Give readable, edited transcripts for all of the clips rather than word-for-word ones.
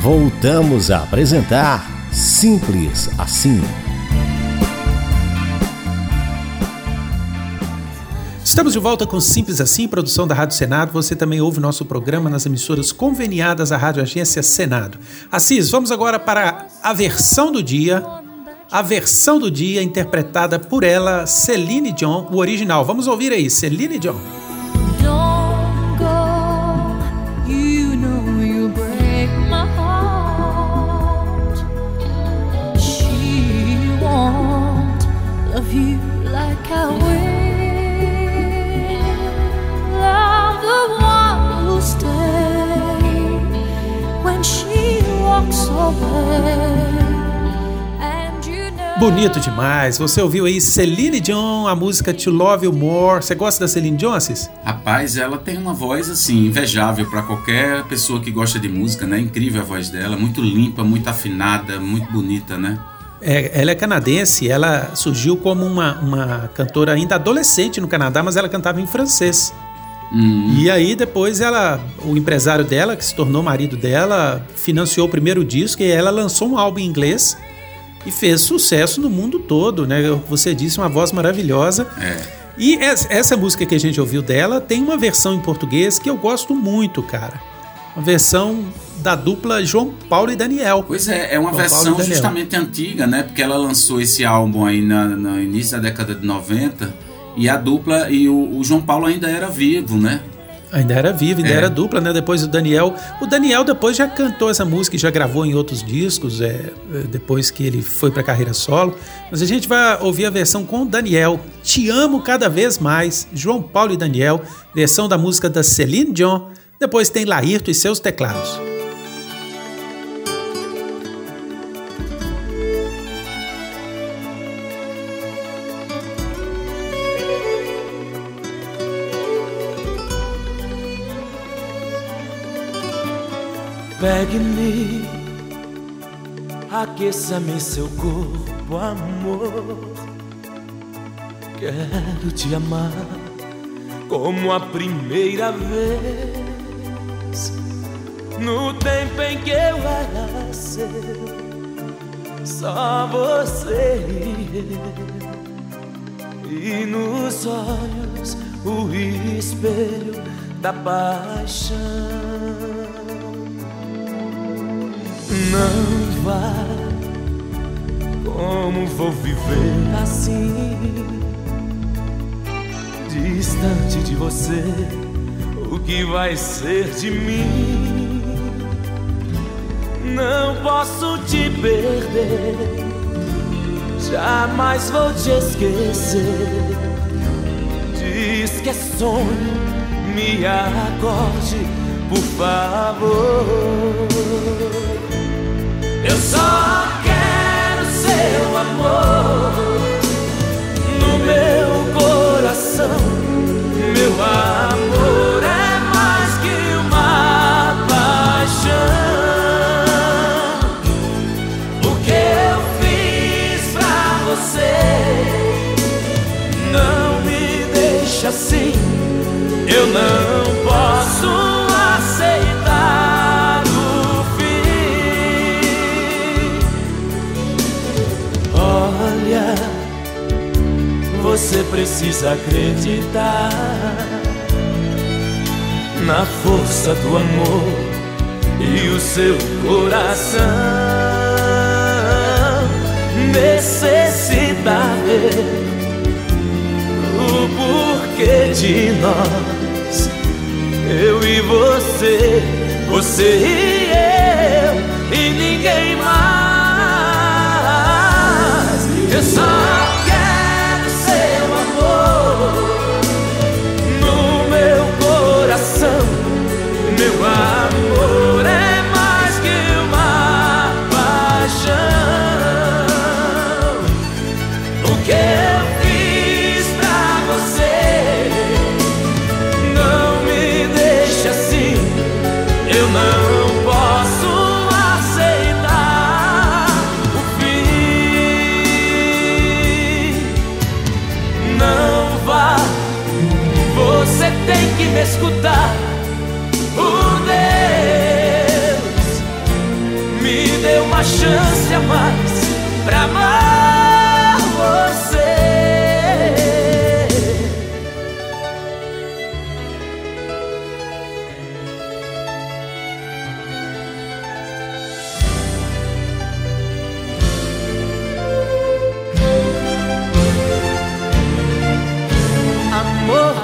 Voltamos a apresentar Simples Assim. Estamos de volta com Simples Assim, produção da Rádio Senado. Você também ouve nosso programa nas emissoras conveniadas à Rádio Agência Senado. Assis, vamos agora para a versão do dia. A versão do dia interpretada por ela, Celine Dion, o original. Vamos ouvir aí, Celine Dion. Don't go, you know you break my heart. She won't love you like I will. I'm the one who'll stay when she walks away. Bonito demais. Você ouviu aí Celine Dion, a música To Love You More. Você gosta da Celine Dion, Assis? Rapaz, ela tem uma voz assim, invejável para qualquer pessoa que gosta de música, né? Incrível a voz dela, muito limpa, muito afinada, muito bonita, né? Ela é canadense, ela surgiu como uma cantora ainda adolescente no Canadá, mas ela cantava em francês. E aí depois o empresário dela, que se tornou marido dela, financiou o primeiro disco e ela lançou um álbum em inglês e fez sucesso no mundo todo, né? Você disse, uma voz maravilhosa. E essa música que a gente ouviu dela tem uma versão em português que eu gosto muito, cara. Uma versão da dupla João Paulo e Daniel. Pois é uma versão justamente antiga, né? Porque ela lançou esse álbum aí no início da década de 90 e a dupla, e o João Paulo ainda era vivo, né? Ainda era vivo, ainda era dupla, né? Depois o Daniel depois já cantou essa música e já gravou em outros discos, depois que ele foi pra carreira solo. Mas a gente vai ouvir a versão com o Daniel, Te Amo Cada Vez Mais, João Paulo e Daniel, versão da música da Celine Dion. Depois tem Laírto e seus teclados. Pegue-me, aqueça-me seu corpo, amor. Quero te amar como a primeira vez. No tempo em que eu era seu, só você e nos olhos o espelho da paixão. Não vai, como vou viver assim, distante de você, o que vai ser de mim? Não posso te perder, jamais vou te esquecer. Diz que é sonho, me acorde, por favor. Eu só quero seu amor no meu coração. Meu amor é mais que uma paixão. O que eu fiz pra você não me deixa assim. Eu não posso aceitar o fim. Olha, você precisa acreditar na força do amor e o seu coração necessita ver o porquê de nós, eu e você, você e eu e ninguém mais. Eu só quero seu amor no meu coração. Meu amor é mais que uma paixão. O que eu fiz pra você não me deixa assim. Eu não posso aceitar o fim. Não vá, você tem que me escutar. Por Deus, uma chance a mais pra amar você. Amor,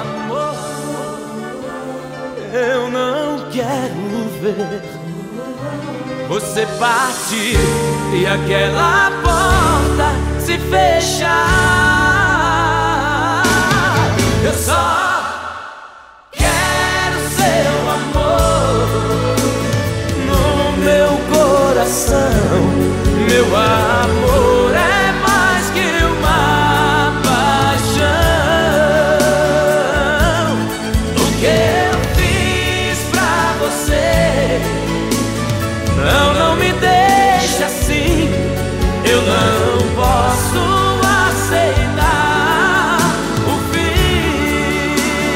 eu não quero ver você partir e aquela porta se fechar. Eu só quero seu amor no meu coração. Meu amor é mais que uma paixão. O que eu fiz pra você, não me deixa assim. Eu não posso aceitar o fim.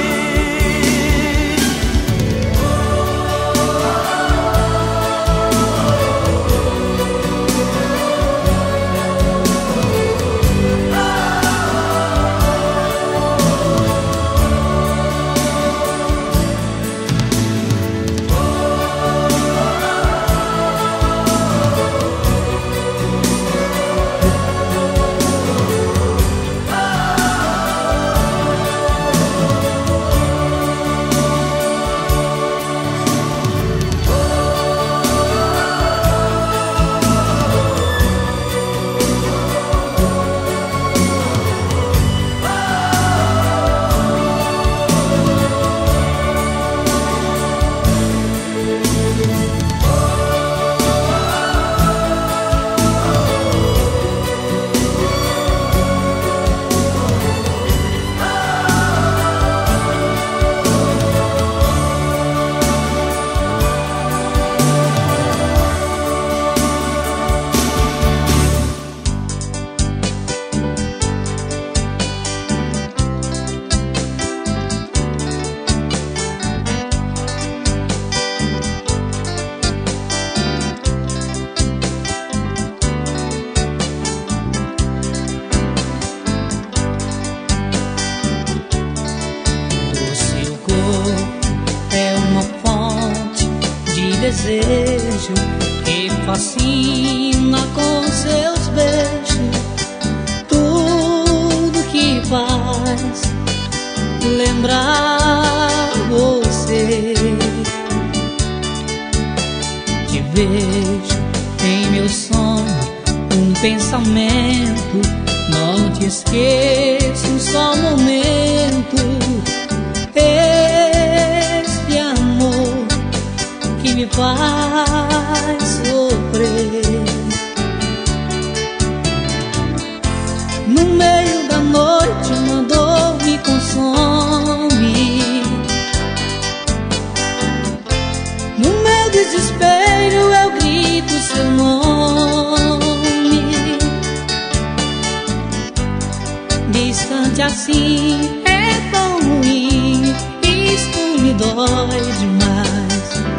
Desejo que fascina com seus beijos, tudo que faz lembrar você. Te vejo em meu sonho, um pensamento, não te esqueço só um momento. Este amor que me faz sofrer. No meio da noite uma dor me consome. No meu desespero eu grito seu nome. Distante assim é tão ruim, isto me dói demais.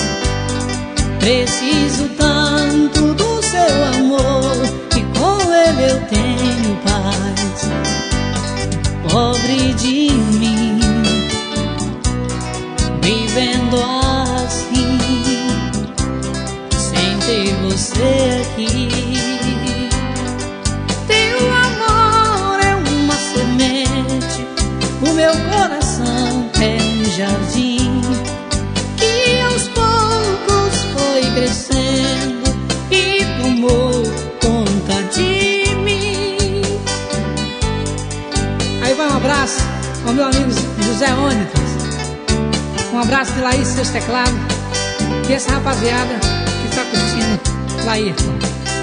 Preciso tanto do seu amor, que com ele eu tenho paz. Pobre de mim, vivendo assim, sem ter você aqui. Teu amor é uma semente, o meu coração é um jardim que aos poucos foi crescendo e tomou conta de mim. Aí vai um abraço ao meu amigo José Ônitas, um abraço de Laís, seus teclados, e essa rapaziada que está curtindo Laírton.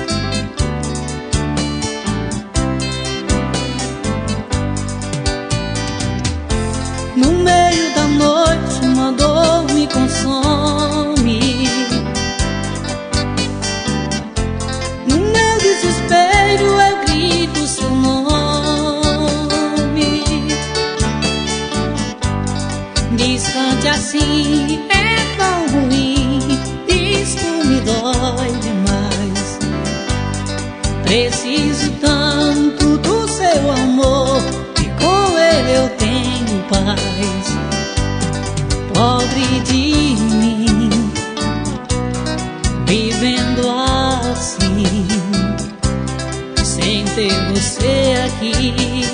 No meio da noite uma dor me consome. No meu desespero eu grito seu nome. Distante assim é tão ruim, isto me dói demais. Preciso tanto do seu amor, e com ele eu tenho paz. Pobre de mim, vivendo assim, sem ter você aqui.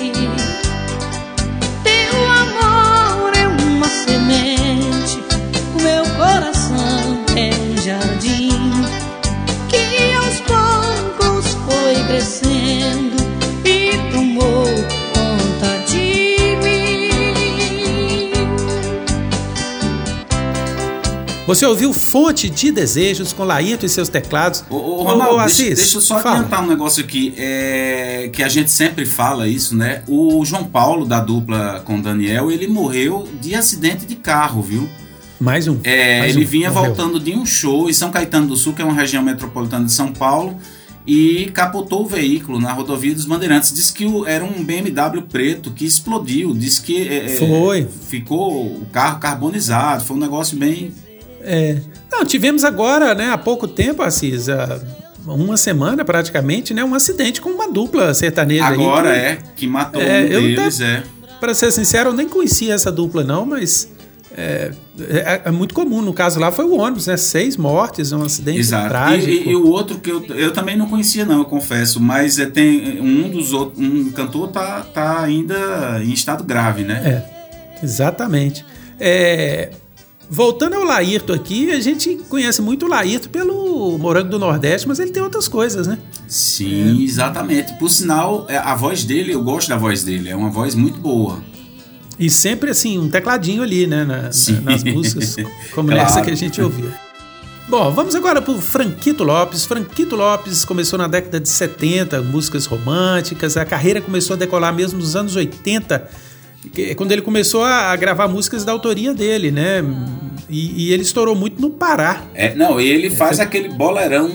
Teu amor é uma semente, o meu coração é um jardim que aos poucos foi crescendo e tomou conta de mim. Você ouviu Fonte de Desejos com Laírton e seus teclados. Ronaldo, deixa eu só adiantar um negócio aqui, que a gente sempre fala isso, né? O João Paulo, da dupla com Daniel, ele morreu de acidente de carro, viu? Mais um. Ele vinha voltando de um show em São Caetano do Sul, que é uma região metropolitana de São Paulo, e capotou o veículo na rodovia dos Bandeirantes. Diz que era um BMW preto que explodiu. Diz que ficou o carro carbonizado. Foi um negócio bem... Não, tivemos agora, né, há pouco tempo, Assis, uma semana praticamente, né, um acidente com uma dupla sertaneja. Agora aí, que matou um deles, Pra ser sincero, eu nem conhecia essa dupla não, mas é muito comum. No caso lá foi o ônibus, né, 6 mortes, um acidente trágico. E o outro que eu também não conhecia não, eu confesso, mas tem um cantor tá ainda em estado grave, né? Exatamente. Voltando ao Laírton aqui, a gente conhece muito o Laírton pelo Morango do Nordeste, mas ele tem outras coisas, né? Sim, exatamente. Por sinal, a voz dele, eu gosto da voz dele, é uma voz muito boa. E sempre assim, um tecladinho ali, né? Nas músicas, como essa que a gente ouviu. Bom, vamos agora pro Franquito Lopes. Franquito Lopes começou na década de 70, músicas românticas, a carreira começou a decolar mesmo nos anos 80, quando ele começou a gravar músicas da autoria dele, né? E ele estourou muito no Pará. Ele faz aquele bolerão,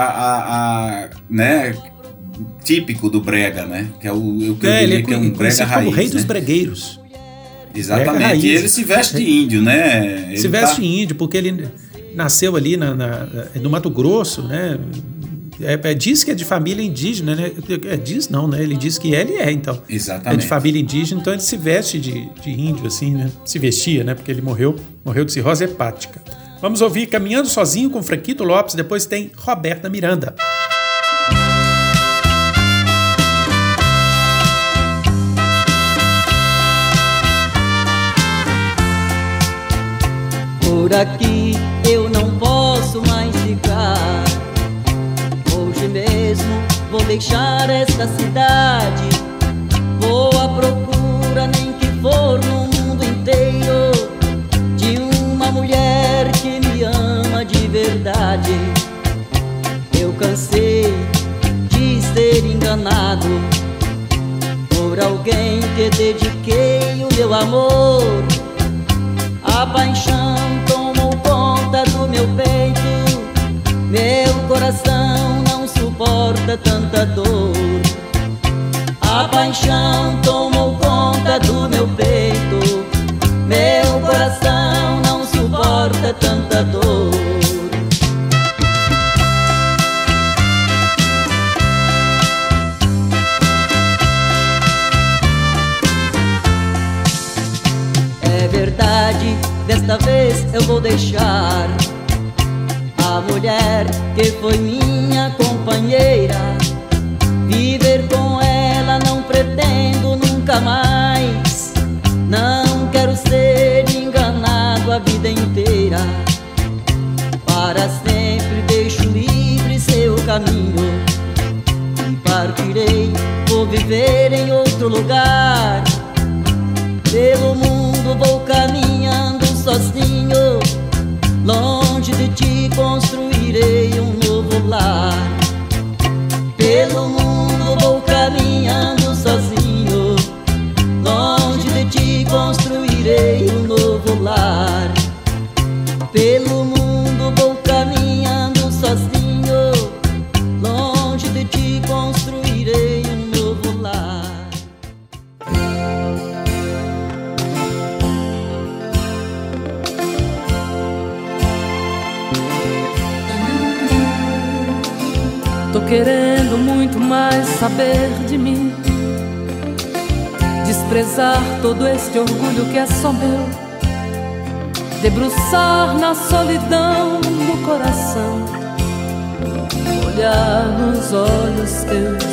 né, típico do brega, né? Que é o que eu diria que é um brega raiz, como o rei né? dos bregueiros. Exatamente. E ele se veste de índio, né? Ele se veste de índio porque ele nasceu ali no Mato Grosso, né? Diz que é de família indígena, né? Diz não, né? Ele diz que ele então. Exatamente. É de família indígena, então ele se veste de índio, assim, né? Se vestia, né? Porque ele morreu de cirrose hepática. Vamos ouvir Caminhando Sozinho com Franquito Lopes, depois tem Roberta Miranda. Por aqui eu não posso mais ficar. Hoje mesmo vou deixar esta cidade. Vou à procura, nem que for no mundo inteiro, de uma mulher que me ama de verdade. Eu cansei de ser enganado por alguém que dediquei o meu amor. A paixão tomou conta do meu peito, meu coração não suporta tanta dor. A paixão tomou conta do meu peito, meu coração não suporta tanta dor. É verdade, desta vez eu vou deixar a mulher que foi minha companheira. Viver com ela não pretendo nunca mais. Não quero ser enganado a vida inteira. Para sempre deixo livre seu caminho e partirei, vou viver em outro lugar. Pelo mundo vou caminhando sozinho, longe de ti construirei um novo lar. Pelo mundo vou caminhando sozinho, longe de ti construirei um novo lar. Pelo mundo vou caminhando sozinho, longe de ti construirei um novo lar. Tô querendo muito mais saber de mim, desprezar todo este orgulho que é só meu, debruçar na solidão do coração, olhar nos olhos teus,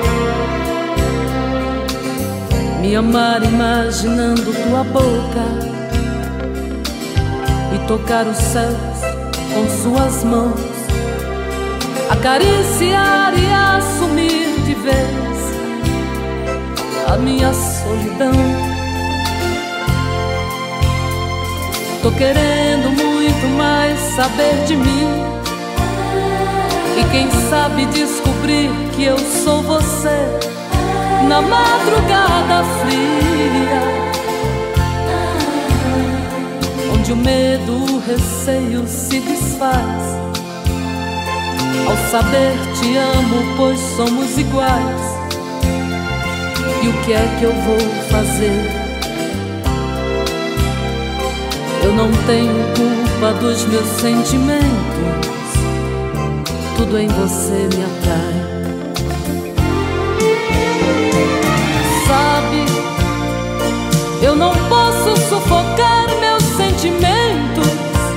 me amar imaginando tua boca e tocar os céus com suas mãos, acariciar e assumir de vez a minha solidão. Tô querendo muito mais saber de mim, e quem sabe descobrir que eu sou você na madrugada fria, onde o medo, o receio se desfaz ao saber te amo, pois somos iguais. E o que é que eu vou fazer? Eu não tenho culpa dos meus sentimentos, tudo em você me atrai. Sabe, eu não posso sufocar meus sentimentos,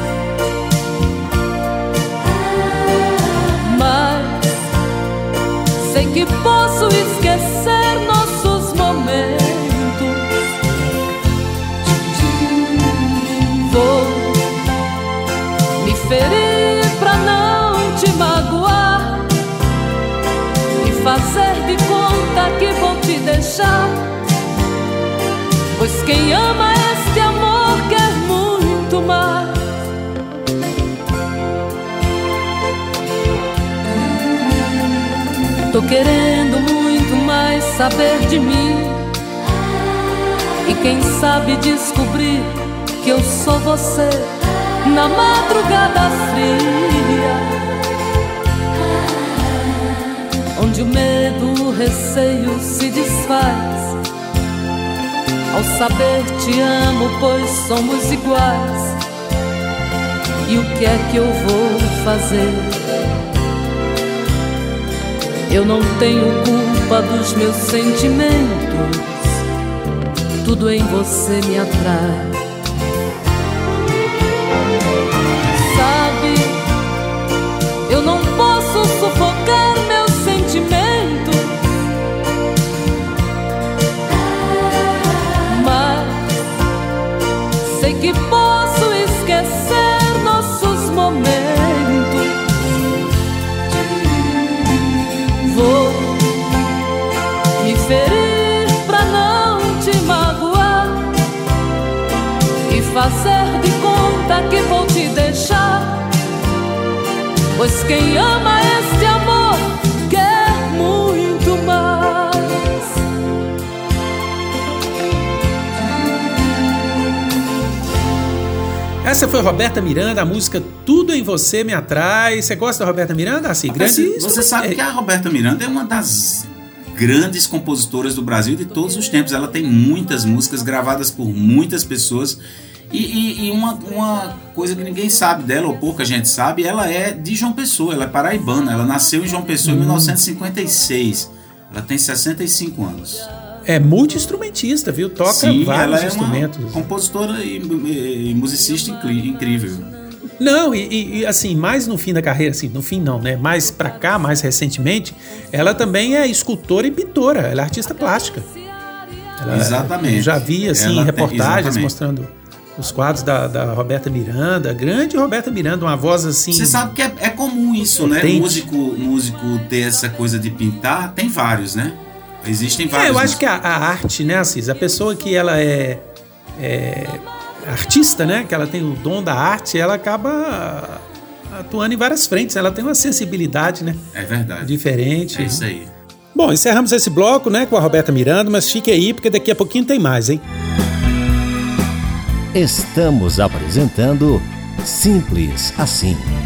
mas sei que posso esquecer nossos momentos. Vou me ferir pra não te magoar e fazer de conta que vou te deixar, pois quem ama este amor quer muito mais. Tô querendo muito mais saber de mim, e quem sabe descobrir que eu sou você na madrugada fria, onde o medo, o receio se desfaz ao saber te amo, pois somos iguais. E o que é que eu vou fazer? Eu não tenho culpa dos meus sentimentos, tudo em você me atrai. Sabe, eu não posso sufocar meus sentimentos, mas sei que posso esquecer nossos momentos. Vou me ferir pra não te magoar e fazer de conta que vou te deixar, pois quem ama este amor quer muito mais. Essa foi Roberta Miranda, a música Tudo em Você Me Atrai. Você gosta da Roberta Miranda? Assim, grande. Você sabe que a Roberta Miranda é uma das grandes compositoras do Brasil de todos os tempos. Ela tem muitas músicas gravadas por muitas pessoas. E uma coisa que ninguém sabe dela, ou pouca gente sabe, ela é de João Pessoa, ela é paraibana. Ela nasceu em João Pessoa em 1956. Ela tem 65 anos. É multi-instrumentista, viu? Toca Sim, vários ela instrumentos. É uma compositora e musicista incrível. Não, e assim, mais no fim da carreira, assim, no fim não, né? Mais pra cá, mais recentemente, ela também é escultora e pintora. Ela é artista plástica. Exatamente. Eu já vi, assim, reportagens mostrando os quadros da Roberta Miranda, grande Roberta Miranda, uma voz assim... Você sabe que é comum isso, potente, né? Músico ter essa coisa de pintar, tem vários, né? Existem vários. Eu acho que a arte, né, Assis, a pessoa que ela é artista, né, que ela tem o dom da arte, ela acaba atuando em várias frentes, ela tem uma sensibilidade, né? É verdade. Diferente. É isso aí. Bom, encerramos esse bloco, né, com a Roberta Miranda, mas fique aí, porque daqui a pouquinho tem mais, hein? Estamos apresentando Simples Assim.